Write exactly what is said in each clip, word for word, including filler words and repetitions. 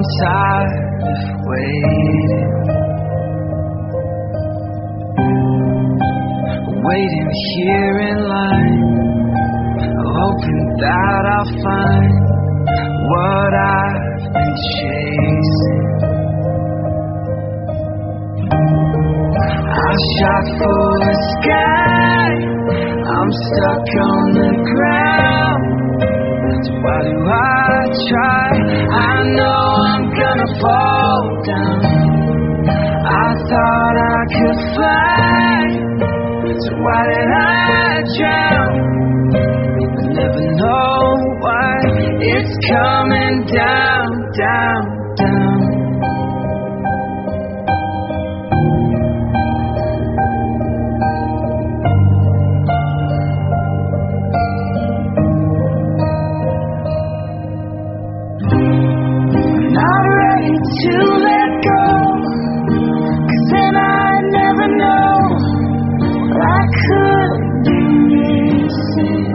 tired of waiting, waiting here in line, hoping that I'll find what I've been chasing. I shot for the sky, I'm stuck on the ground. So why do I try? I know I'm gonna fall down. I thought I could fly, so why did I drown? I never know why it's coming down, down, down. To let go, 'cause then I never know what I could be missing.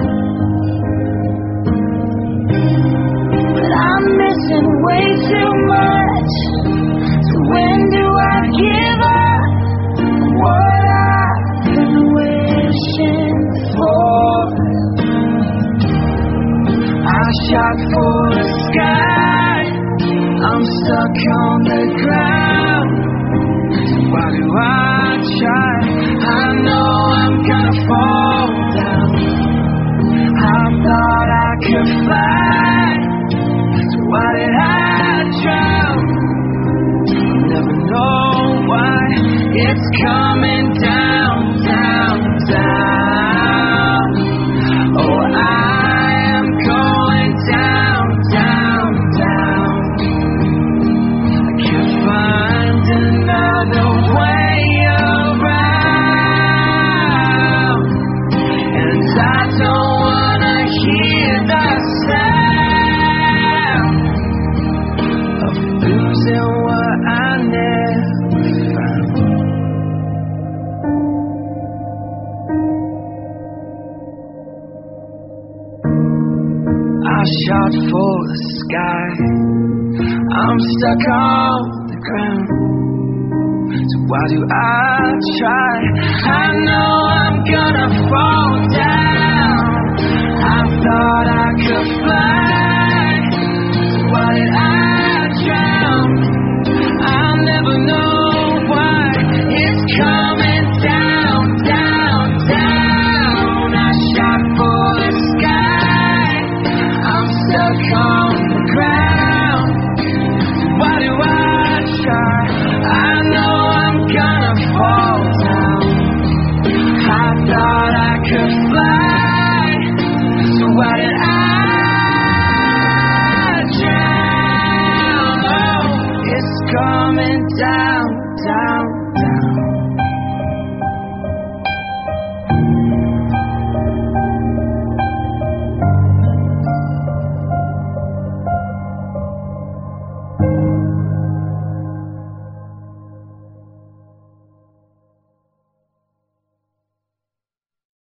But I'm missing way too much, so when do I give up what I've been wishing for? I shot for the sky, I'm stuck on the ground. Why do I try? I know I'm gonna fall down. I thought I could fly, so why did I drown? I'll never know why it's coming down, down, down. Oh, I am going down, down, down. Find another way around, and I don't wanna hear the sound of losing what I never found. I shot for the sky, I'm stuck on the ground. So why do I try? I know I'm gonna fall down. I thought I could fly, so why did I drown? I'll never know why it's coming down, down, down. I shot for the sky, I'm stuck on the ground. Why do I try? I know I'm gonna fall down. I thought I could fly, so why did I drown? Oh, it's coming down, down.